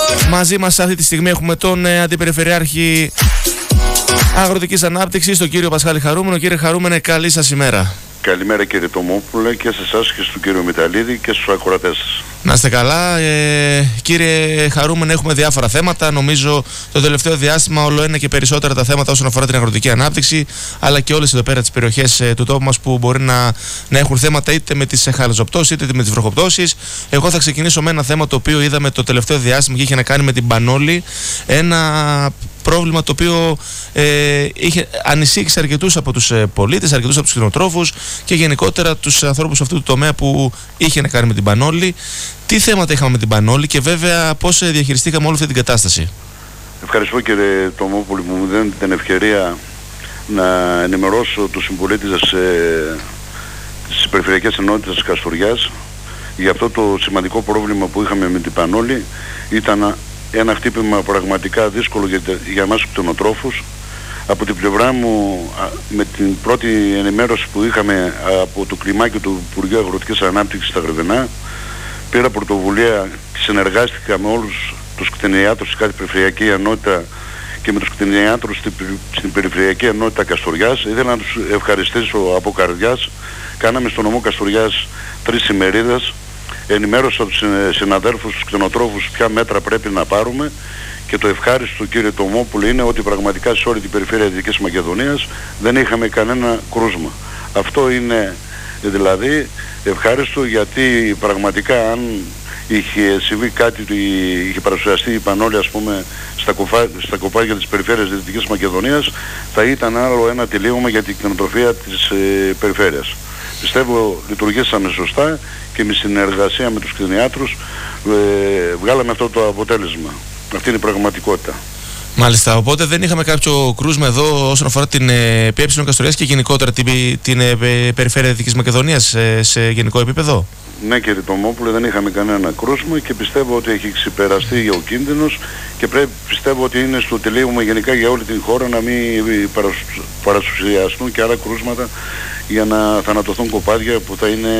Μαζί μας αυτή τη στιγμή έχουμε τον Αντιπεριφερειάρχη Αγροτικής Ανάπτυξης, τον κύριο Πασχάλη Χαρούμενο. Κύριε Χαρούμενε, καλή σας ημέρα. Καλημέρα κύριε Τομόπουλε και σε εσάς και στον κύριο Μηταλίδη και στους ακροατές σας. Να είστε καλά. Κύριε Χαρούμενε, έχουμε διάφορα θέματα. Νομίζω το τελευταίο διάστημα όλο ένα και περισσότερα τα θέματα όσον αφορά την αγροτική ανάπτυξη, αλλά και όλες εδώ πέρα τις περιοχές του τόπου μας που μπορεί να έχουν θέματα είτε με τις χαλαζοπτώσεις είτε με τις βροχοπτώσεις. Εγώ θα ξεκινήσω με ένα θέμα το οποίο είδαμε το τελευταίο διάστημα και είχε να κάνει με την Πανόλη. Ένα πρόβλημα το οποίο ανησύχησε αρκετούς από τους πολίτες, αρκετούς από τους κτηνοτρόφους και γενικότερα τους ανθρώπους αυτού του τομέα που είχε να κάνει με την Πανόλη. Τι θέματα είχαμε με την Πανόλη και βέβαια πώς διαχειριστήκαμε όλη αυτή την κατάσταση? Ευχαριστώ κύριε Τομόπουλη που μου δίνετε την ευκαιρία να ενημερώσω τους συμπολίτες στις περιφερειακές ενότητες της Καστοριάς για αυτό το σημαντικό πρόβλημα που είχαμε με την Πανόλη. Ήταν ένα χτύπημα πραγματικά δύσκολο για εμάς τους κτηνοτρόφους. Από την πλευρά μου, με την πρώτη ενημέρωση που είχαμε από το κλιμάκιο του Υπουργείου Αγροτικής Ανάπτυξης στα Γρεβενά, πήρα πρωτοβουλία και συνεργάστηκα με όλους τους κτηνιάτρους στην κάθε περιφερειακή ενότητα και με τους κτηνιάτρους στην περιφερειακή ενότητα Καστοριάς. Ήθελα να τους ευχαριστήσω από καρδιάς. Κάναμε στο νομό Καστοριάς 3 ημερίδες. Ενημέρωσα τους συναδέλφους, τους κτηνοτρόφους ποια μέτρα πρέπει να πάρουμε και το ευχάριστο κύριε Τομόπουλε είναι ότι πραγματικά σε όλη την περιφέρεια Δυτικής Μακεδονίας δεν είχαμε κανένα κρούσμα. Αυτό είναι δηλαδή ευχάριστο, γιατί πραγματικά αν είχε συμβεί κάτι, είχε παρουσιαστεί η Πανόλη ας πούμε στα κοπάδια της περιφέρειας Δυτικής Μακεδονίας, θα ήταν άλλο ένα τελείωμα για την κτηνοτροφία της περιφέρειας. Πιστεύω λειτουργήσαμε σωστά και με συνεργασία με τους κτηνιάτρους βγάλαμε αυτό το αποτέλεσμα. Αυτή είναι η πραγματικότητα. Μάλιστα, οπότε δεν είχαμε κάποιο κρούσμα εδώ όσον αφορά την ΠΕ Καστοριάς και γενικότερα την περιφέρεια Δυτικής Μακεδονίας σε γενικό επίπεδο? Ναι κύριε Τομόπουλε, δεν είχαμε κανένα κρούσμα και πιστεύω ότι έχει ξεπεραστεί ο κίνδυνος και πιστεύω ότι είναι στο τελείωμα γενικά για όλη την χώρα να μην παρασουσιαστούν και άλλα κρούσματα για να θανατωθούν κοπάδια που θα είναι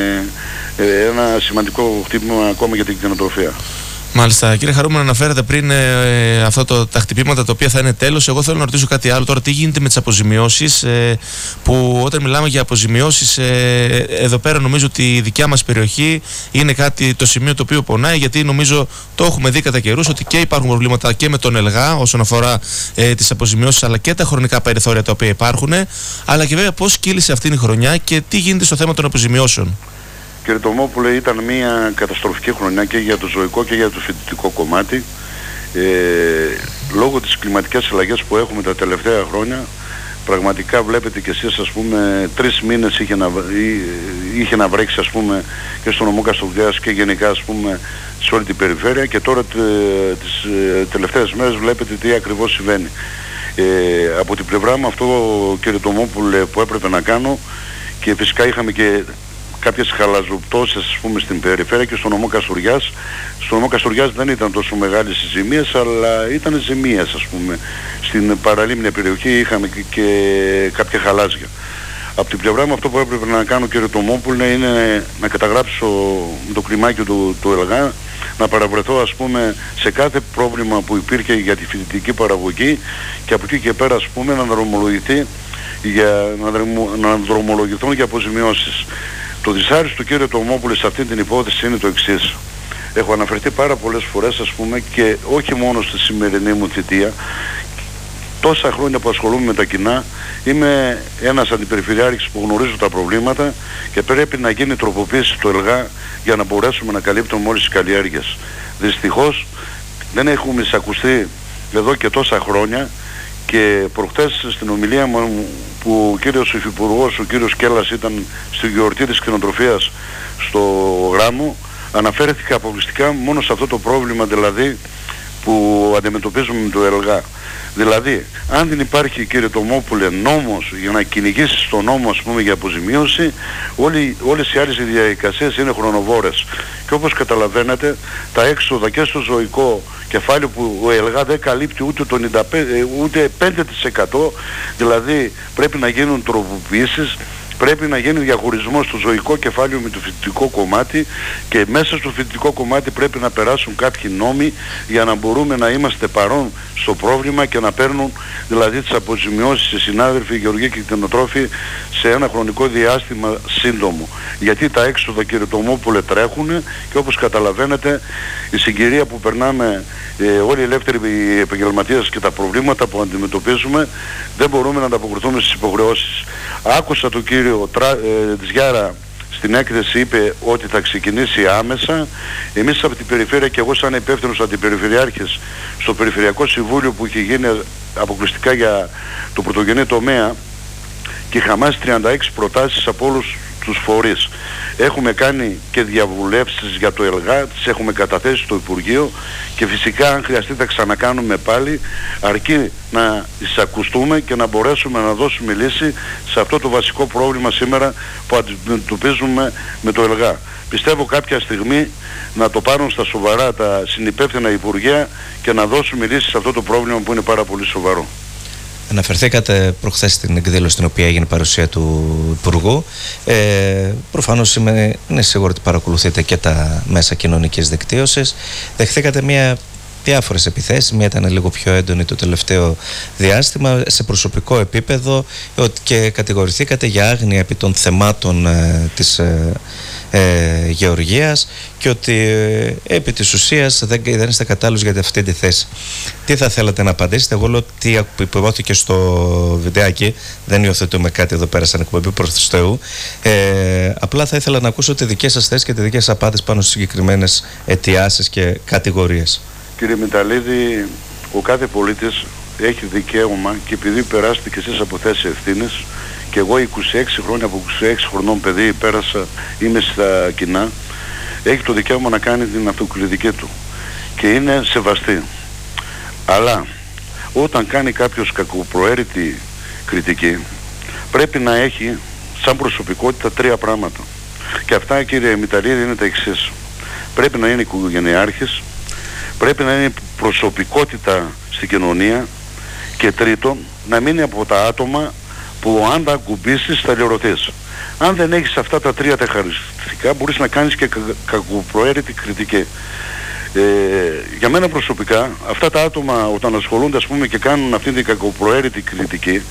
ένα σημαντικό χτύπημα ακόμα για την κτηνοτροφία. Μάλιστα. Κύριε Χαρούμενο, αναφέρατε πριν τα χτυπήματα τα οποία θα είναι τέλος. Εγώ θέλω να ρωτήσω κάτι άλλο τώρα. Τι γίνεται με τις αποζημιώσεις, που όταν μιλάμε για αποζημιώσεις, εδώ πέρα νομίζω ότι η δικιά μας περιοχή είναι το σημείο το οποίο πονάει, γιατί νομίζω το έχουμε δει κατά καιρούς ότι και υπάρχουν προβλήματα και με τον ΕΛΓΑ όσον αφορά τις αποζημιώσεις, αλλά και τα χρονικά περιθώρια τα οποία υπάρχουν, αλλά και βέβαια πώς κύλησε αυτήν η χρονιά και τι γίνεται στο θέμα των αποζημιώσεων. Κύριε Τομόπουλε, ήταν μια καταστροφική χρονιά και για το ζωικό και για το φυτικό κομμάτι. Λόγω της κλιματικές αλλαγές που έχουμε τα τελευταία χρόνια, πραγματικά βλέπετε και εσείς ας πούμε 3 μήνες είχε να βρέξει ας πούμε και στο νομό Καστοριάς και γενικά ας πούμε σε όλη την περιφέρεια, και τώρα τις τελευταίες μέρες βλέπετε τι ακριβώς συμβαίνει. Από την πλευρά μου αυτό κύριε Τομόπουλε που έπρεπε να κάνω, και φυσικά είχαμε και κάποιες χαλαζοπτώσεις ας πούμε στην περιφέρεια και στο νομό Καστοριάς. Στο νομό Καστοριάς δεν ήταν τόσο μεγάλες οι ζημίες, αλλά ήταν ζημίες ας πούμε. Στην παραλίμνια περιοχή είχαμε και κάποια χαλάζια. Από την πλευρά μου αυτό που έπρεπε να κάνω κύριε Τομόπουλε είναι να καταγράψω με το κλιμάκιο του ΕΛΓΑ, να παραβρεθώ ας πούμε σε κάθε πρόβλημα που υπήρχε για τη φοιτητική παραγωγή και από εκεί και πέρα ας πούμε να δρομολογηθούν για αποζημιώσεις. Το δυσάρεστο κύριε Τομόπουλε σε αυτή την υπόθεση είναι το εξής. Έχω αναφερθεί πάρα πολλές φορές ας πούμε, και όχι μόνο στη σημερινή μου θητεία, τόσα χρόνια που ασχολούμαι με τα κοινά, είμαι ένας αντιπεριφερειάρχης που γνωρίζω τα προβλήματα και πρέπει να γίνει τροποποίηση στο ΕΛΓΑ για να μπορέσουμε να καλύπτουμε όλες τις καλλιέργειες. Δυστυχώς δεν έχουμε εισακουστεί εδώ και τόσα χρόνια, και προχτές στην ομιλία μου που ο κύριος Υφυπουργός, ο κύριος Κέλλας, ήταν στη γιορτή της κτηνοτροφίας στο γράμμο, αναφέρθηκα αποκλειστικά μόνο σε αυτό το πρόβλημα δηλαδή που αντιμετωπίζουμε με το ΕΛΓΑ. Δηλαδή, αν δεν υπάρχει κύριε Τομόπουλε νόμος για να κυνηγήσεις τον νόμο ας πούμε για αποζημίωση, όλες οι άλλες διαδικασίες είναι χρονοβόρες. Και όπως καταλαβαίνετε, τα έξοδα και στο ζωικό κεφάλαιο που ο ΕΛΓΑ δεν καλύπτει ούτε 5%, δηλαδή πρέπει να γίνουν τροποποιήσεις, Πρέπει να γίνει διαχωρισμός στο ζωικό κεφάλαιο με το φοιτητικό κομμάτι και μέσα στο φοιτητικό κομμάτι πρέπει να περάσουν κάποιοι νόμοι για να μπορούμε να είμαστε παρόν στο πρόβλημα και να παίρνουν δηλαδή τις αποζημιώσεις οι συνάδελφοι, οι γεωργοί και οι κτηνοτρόφοι σε ένα χρονικό διάστημα σύντομο. Γιατί τα έξοδα, κύριε Τομόπουλε, τρέχουν και όπως καταλαβαίνετε η συγκυρία που περνάμε όλοι οι ελεύθεροι επαγγελματίες και τα προβλήματα που αντιμετωπίζουμε δεν μπορούμε να ανταποκριθούμε στις υποχρεώσεις. Άκουσα τον κύριο Τζιάρα στην έκθεση, είπε ότι θα ξεκινήσει άμεσα. Εμείς από την περιφέρεια και εγώ σαν υπεύθυνος αντιπεριφερειάρχης στο Περιφερειακό Συμβούλιο που είχε γίνει αποκλειστικά για το πρωτογενή τομέα και είχαμε 36 προτάσεις από όλους τους φορείς. Έχουμε κάνει και διαβουλεύσεις για το ΕΛΓΑ, τις έχουμε καταθέσει στο Υπουργείο και φυσικά αν χρειαστεί θα ξανακάνουμε πάλι, αρκεί να εισακουστούμε και να μπορέσουμε να δώσουμε λύση σε αυτό το βασικό πρόβλημα σήμερα που αντιμετωπίζουμε με το ΕΛΓΑ. Πιστεύω κάποια στιγμή να το πάρουν στα σοβαρά τα συνυπεύθυνα Υπουργεία και να δώσουμε λύση σε αυτό το πρόβλημα που είναι πάρα πολύ σοβαρό. Αναφερθήκατε προχθές στην εκδήλωση στην οποία έγινε παρουσία του Υπουργού. Προφανώς είναι σίγουρο ότι παρακολουθείτε και τα μέσα κοινωνικής δικτύωσης. Δεχθήκατε διάφορες επιθέσεις, μία ήταν λίγο πιο έντονη το τελευταίο διάστημα σε προσωπικό επίπεδο και κατηγορηθήκατε για άγνοια επί των θεμάτων της γεωργίας και ότι επί της ουσίας δεν είστε κατάλληλος για αυτή τη θέση. Τι θα θέλατε να απαντήσετε? Εγώ λέω ότι υποβόθηκε στο βιντεάκι, δεν υιοθετούμε κάτι εδώ πέρα σαν εκπομπή προς τους Θεού. Απλά θα ήθελα να ακούσω τη δική σας θέση και τη δική σας απάντηση πάνω στις συγκεκριμένες αιτιάσεις και κατηγορίες. Κύριε Μηταλίδη, ο κάθε πολίτης έχει δικαίωμα και επειδή περάσετε και εσείς από θέση ευθύνης και εγώ 26 χρόνια από 26 χρονών παιδί πέρασα, είμαι στα κοινά, έχει το δικαίωμα να κάνει την αυτοκριτική του και είναι σεβαστή. Αλλά όταν κάνει κάποιος κακοπροαίρετη κριτική πρέπει να έχει σαν προσωπικότητα 3 πράγματα. Και αυτά, κύριε Μηταλίδη, είναι τα εξής. Πρέπει να είναι οικογενειάρχης, πρέπει να είναι προσωπικότητα στην κοινωνία και τρίτον, να μην είναι από τα άτομα που αν τα ακουμπήσεις θα λερωθείς. Αν δεν έχεις αυτά τα 3 τα χαρακτηριστικά μπορείς να κάνεις και κακοπροαίρετη κριτική. Για μένα προσωπικά αυτά τα άτομα όταν ασχολούνται ας πούμε και κάνουν αυτή την κακοπροαίρετη κριτική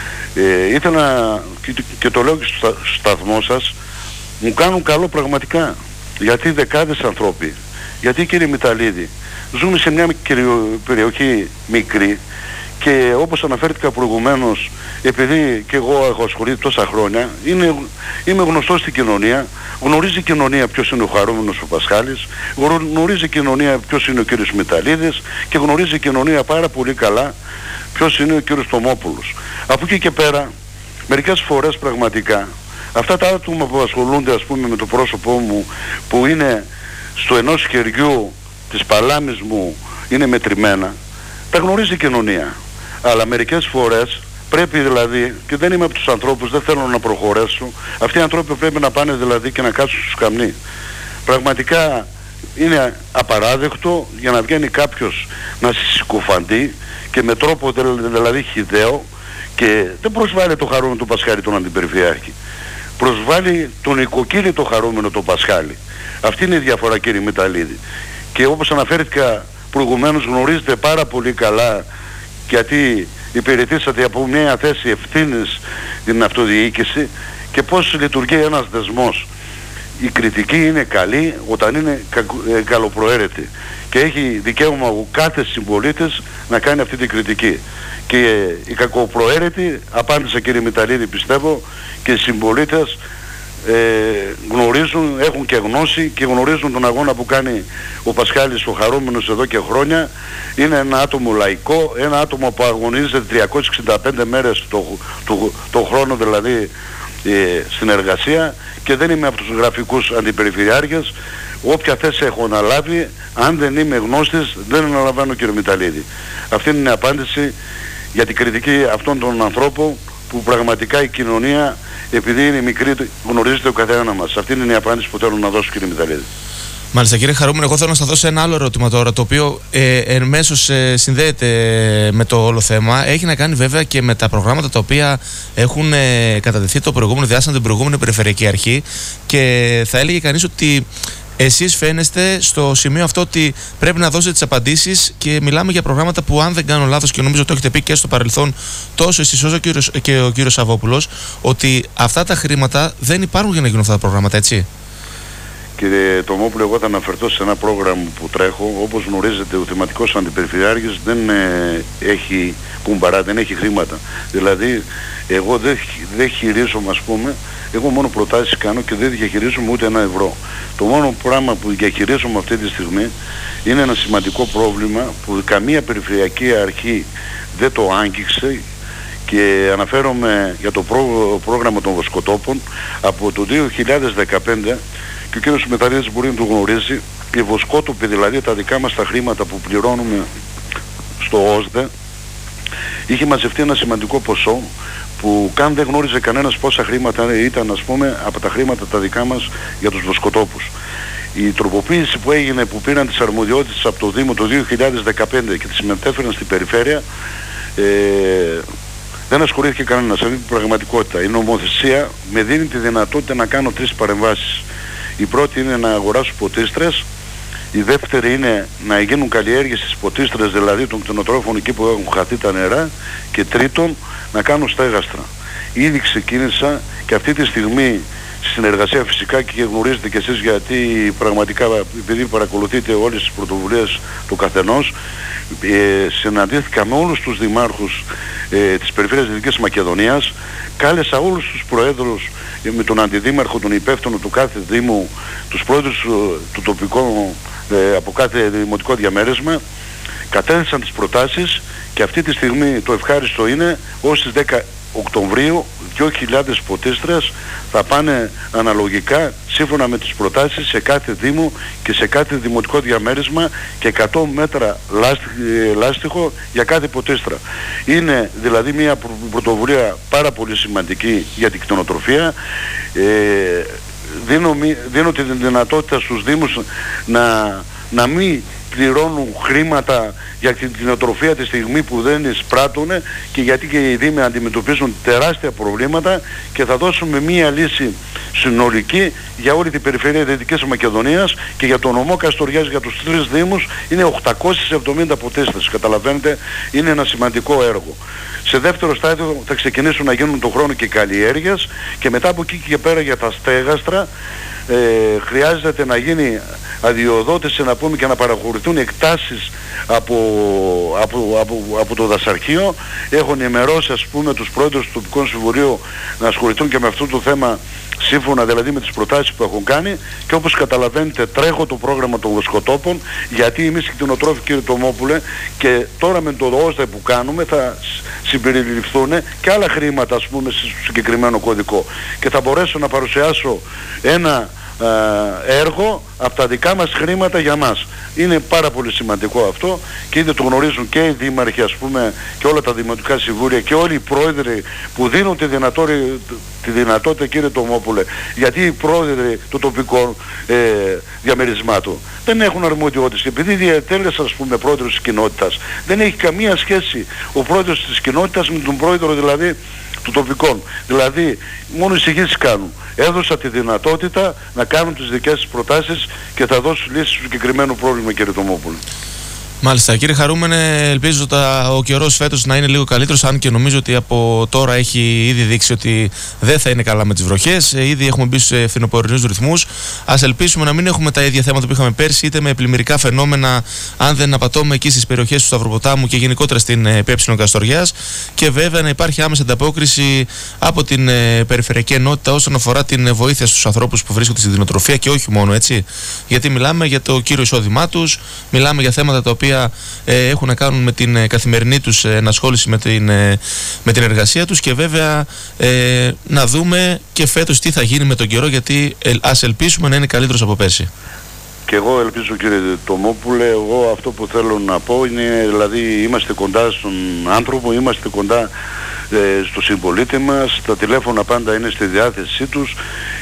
ήθελα και το λέω και στο σταθμό σας, μου κάνουν καλό πραγματικά, γιατί δεκάδες ανθρώποι, γιατί κύριε Μηταλίδη ζούμε σε μια περιοχή μικρή και όπως αναφέρθηκα προηγουμένως, επειδή και εγώ έχω ασχοληθεί τόσα χρόνια, είμαι γνωστός στην κοινωνία, γνωρίζει η κοινωνία ποιος είναι ο χαρούμενος ο Πασχάλης, γνωρίζει η κοινωνία ποιος είναι ο κύριος Μηταλίδης και γνωρίζει η κοινωνία πάρα πολύ καλά ποιος είναι ο κύριος Τομόπουλος. Από εκεί και πέρα, μερικές φορές πραγματικά, αυτά τα άτομα που ασχολούνται ας πούμε με το πρόσωπό μου, που είναι στο ενός χεριού της παλάμης μου είναι μετρημένα, τα γνωρίζει η κοινωνία. Αλλά μερικές φορές πρέπει δηλαδή, και δεν είμαι από τους ανθρώπους, δεν θέλω να προχωρέσω, αυτοί οι ανθρώποι πρέπει να πάνε δηλαδή και να κάτσουν στους καμνοί. Πραγματικά είναι απαράδεκτο για να βγαίνει κάποιος να συκοφαντεί και με τρόπο δηλαδή χυδαίο και δεν προσβάλλει το χαρούμενο του Πασχάλη τον αντιπεριφερειάρχη. Προσβάλλει τον οικοκύλητο χαρούμενο τον Πασχάλη. Αυτή είναι η διαφορά, κύριε Μηταλίδη. Και όπως αναφέρθηκα προηγουμένως, γνωρίζετε πάρα πολύ καλά, γιατί υπηρετήσατε από μια θέση ευθύνης την αυτοδιοίκηση και πώς λειτουργεί ένας δεσμός. Η κριτική είναι καλή όταν είναι καλοπροαίρετη και έχει δικαίωμα ο κάθε συμπολίτης να κάνει αυτή την κριτική. Και οι κακοπροαίρετοι, απάντησα κύριε Μηταλίδη πιστεύω, και οι συμπολίτες γνωρίζουν, έχουν και γνώση και γνωρίζουν τον αγώνα που κάνει ο Πασχάλης ο χαρούμενος εδώ και χρόνια. Είναι ένα άτομο λαϊκό, ένα άτομο που αγωνίζεται 365 μέρες το χρόνο δηλαδή στην εργασία και δεν είμαι από τους γραφικούς αντιπεριφερειάρχες. Όποια θέση έχω αναλάβει, αν δεν είμαι γνώστης δεν αναλαμβάνω, κύριε Μηταλίδη. Αυτή είναι η απάντηση για την κριτική αυτών των ανθρώπων που πραγματικά η κοινωνία, επειδή είναι μικρή, γνωρίζετε ο καθένα μας. Αυτή είναι η απάντηση που θέλω να δώσω, κύριε Μηταλίδη. Μάλιστα, κύριε Χαρούμενο, εγώ θέλω να σταθώ σε ένα άλλο ερώτημα τώρα, το οποίο εμέσως συνδέεται με το όλο θέμα. Έχει να κάνει βέβαια και με τα προγράμματα τα οποία έχουν κατατεθεί το προηγούμενο διάστημα, την προηγούμενη Περιφερειακή Αρχή, και θα έλεγε κανείς ότι εσείς φαίνεστε στο σημείο αυτό ότι πρέπει να δώσετε τις απαντήσεις, και μιλάμε για προγράμματα που, αν δεν κάνω λάθος, και νομίζω το έχετε πει και στο παρελθόν τόσο εσείς όσο και ο κύριος Σαββόπουλος, ότι αυτά τα χρήματα δεν υπάρχουν για να γίνουν αυτά τα προγράμματα, έτσι? Κύριε Τομόπουλε, εγώ θα αναφερθώ σε ένα πρόγραμμα που τρέχω. Όπως γνωρίζετε, ο θεματικός αντιπεριφερειάρχης δεν έχει κουμπαρά, δεν έχει χρήματα. Δηλαδή, εγώ δεν χειρίζομαι, ας πούμε, εγώ μόνο προτάσεις κάνω και δεν διαχειρίζομαι ούτε ένα ευρώ. Το μόνο πράγμα που διαχειρίζομαι αυτή τη στιγμή είναι ένα σημαντικό πρόβλημα που καμία περιφερειακή αρχή δεν το άγγιξε, και αναφέρομαι για το πρόγραμμα των βοσκοτόπων από το 2015, και ο κύριος Μεταρίδης μπορεί να το γνωρίζει. Οι βοσκότοποι, δηλαδή τα δικά μας τα χρήματα που πληρώνουμε στο ΟΣΔΕ, είχε μαζευτεί ένα σημαντικό ποσό που καν δεν γνώριζε κανένας πόσα χρήματα ήταν, ας πούμε, από τα χρήματα τα δικά μας για τους βοσκοτόπους. Η τροποποίηση που έγινε, που πήραν τις αρμοδιότητες από το Δήμο το 2015 και τις συμμετέφεραν στην περιφέρεια, δεν ασχολήθηκε κανένας. Αυτή την πραγματικότητα. Η νομοθεσία με δίνει τη δυνατότητα να κάνω 3 παρεμβάσεις. Η πρώτη είναι να αγοράσω ποτίστρες, η δεύτερη είναι να γίνουν καλλιέργειες στις ποτίστρες, δηλαδή των κτηνοτρόφων εκεί που έχουν χαθεί τα νερά, και τρίτον να κάνω στέγαστρα. Ήδη ξεκίνησα, και αυτή τη στιγμή συνεργασία φυσικά, και γνωρίζετε κι εσείς, γιατί πραγματικά επειδή παρακολουθείτε όλες τις πρωτοβουλίες του καθενός, συναντήθηκα με όλους τους δημάρχους της Περιφέρειας Δυτικής Μακεδονίας, κάλεσα όλους τους προέδρους, με τον αντιδήμαρχο, τον υπεύθυνο του κάθε δήμου, τους πρόεδρους του τοπικού από κάθε δημοτικό διαμέρισμα, κατέθεσαν τις προτάσεις, και αυτή τη στιγμή το ευχάριστο είναι ως τις 10 Οκτωβρίου 2.000 ποτίστρες θα πάνε αναλογικά σύμφωνα με τις προτάσεις σε κάθε δήμο και σε κάθε δημοτικό διαμέρισμα, και 100 μέτρα λάστιχο για κάθε ποτίστρα. Είναι δηλαδή μια πρωτοβουλία πάρα πολύ σημαντική για την κτηνοτροφία. Δίνω τη δυνατότητα στους δήμους να μην πληρώνουν χρήματα για την κτηνοτροφία τη στιγμή που δεν εισπράττουν, και γιατί και οι δήμοι αντιμετωπίζουν τεράστια προβλήματα, και θα δώσουμε μία λύση συνολική για όλη την περιφέρεια Δυτικής Μακεδονίας, και για το νομό Καστοριάς, για τους 3 δήμους είναι 870 ποτίστρες. Καταλαβαίνετε, είναι ένα σημαντικό έργο. Σε δεύτερο στάδιο θα ξεκινήσουν να γίνουν τον χρόνο και καλλιέργειες, και μετά από εκεί και πέρα για τα στέγαστρα χρειάζεται να γίνει αδειοδότηση, να πούμε, και να παραχωρηθούν εκτάσεις από το δασαρχείο. Έχω ενημερώσει, ας πούμε, τους πρόεδρους του τοπικού συμβουλίου να ασχοληθούν και με αυτό το θέμα, σύμφωνα δηλαδή με τις προτάσεις που έχουν κάνει, και όπως καταλαβαίνετε τρέχω το πρόγραμμα των βοσκοτόπων, γιατί εμείς οι κτηνοτρόφοι, κύριε Τομόπουλε, και τώρα με το ΟΣΔΕ που κάνουμε θα συμπεριληφθούν και άλλα χρήματα, ας πούμε, στο συγκεκριμένο κωδικό, και θα μπορέσω να παρουσιάσω ένα έργο από τα δικά μας χρήματα για μας. Είναι πάρα πολύ σημαντικό αυτό, και ήδη το γνωρίζουν και οι δήμαρχοι, ας πούμε, και όλα τα δημοτικά συμβούλια και όλοι οι πρόεδροι που δίνουν τη δυνατότητα, κύριε Τομόπουλε, γιατί οι πρόεδροι των τοπικών διαμερισμάτων δεν έχουν αρμοδιότητες, επειδή διατέλεσα, ας πούμε, πρόεδρος της κοινότητας. Δεν έχει καμία σχέση ο πρόεδρος της κοινότητας με τον πρόεδρο δηλαδή του τοπικών. Δηλαδή μόνο εισηγήσεις κάνουν. Έδωσα τη δυνατότητα να κάνουν τις δικές τους προτάσεις και θα δώσουν λύσεις στο συγκεκριμένο πρόβλημα, κύριε Τομόπουλο. Μάλιστα. Κύριε Χαρούμενε, ελπίζω ο καιρός φέτος να είναι λίγο καλύτερος, αν και νομίζω ότι από τώρα έχει ήδη δείξει ότι δεν θα είναι καλά με τις βροχές. Ήδη έχουμε μπει σε φθινοπορεινούς ρυθμούς. Ας ελπίσουμε να μην έχουμε τα ίδια θέματα που είχαμε πέρσι, είτε με πλημμυρικά φαινόμενα, αν δεν απατώμε, εκεί στις περιοχές του Σταυροποτάμου και γενικότερα στην ΠΕ Καστοριάς. Και βέβαια να υπάρχει άμεση ανταπόκριση από την Περιφερειακή Ενότητα όσον αφορά την βοήθεια στους ανθρώπους που βρίσκονται στην κτηνοτροφία, και όχι μόνο, έτσι. Γιατί μιλάμε για το κύριο εισόδημά τους, μιλάμε για θέματα τα οποία έχουν να κάνουν με την καθημερινή τους ενασχόληση με την εργασία τους, και βέβαια να δούμε και φέτος τι θα γίνει με τον καιρό, γιατί ας ελπίσουμε να είναι καλύτερος από πέρσι. Και εγώ ελπίζω, κύριε Τομόπουλε, εγώ αυτό που θέλω να πω είναι, δηλαδή είμαστε κοντά στον άνθρωπο, είμαστε κοντά στο συμπολίτη μας, τα τηλέφωνα πάντα είναι στη διάθεσή τους,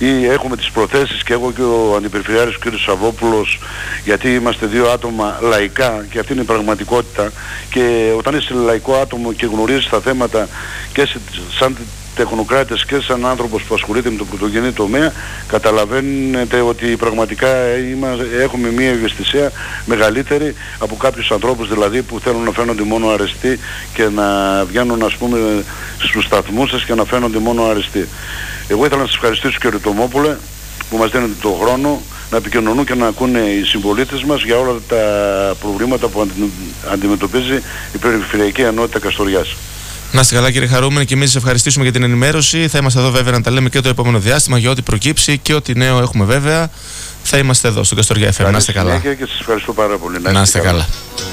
ή έχουμε τις προθέσεις, και εγώ και ο Αντιπεριφερειάρχης ο κ. Σαββόπουλος, γιατί είμαστε δύο άτομα λαϊκά και αυτή είναι η πραγματικότητα, και όταν είσαι λαϊκό άτομο και γνωρίζεις τα θέματα και σαν τεχνοκράτες και σαν άνθρωπος που ασχολείται με τον πρωτογενή τομέα, καταλαβαίνετε ότι πραγματικά έχουμε μια ευαισθησία μεγαλύτερη από κάποιους ανθρώπους δηλαδή που θέλουν να φαίνονται μόνο αρεστοί και να βγαίνουν ας πούμε στους σταθμούς σας και να φαίνονται μόνο αρεστοί. Εγώ ήθελα να σας ευχαριστήσω κύριε Τομόπουλε που μας δίνετε τον χρόνο να επικοινωνούν και να ακούνε οι συμπολίτες μας για όλα τα προβλήματα που αντιμετωπίζει η Περιφερειακή Ενότητα Καστοριάς. Να είστε καλά κύριε Χαρούμενη, και εμείς σας ευχαριστήσουμε για την ενημέρωση. Θα είμαστε εδώ βέβαια να τα λέμε και το επόμενο διάστημα για ό,τι προκύψει και ό,τι νέο έχουμε βέβαια. Θα είμαστε εδώ στο Καστοριά FM. Να είστε καλά. Και σας ευχαριστώ πάρα πολύ. Να είστε καλά.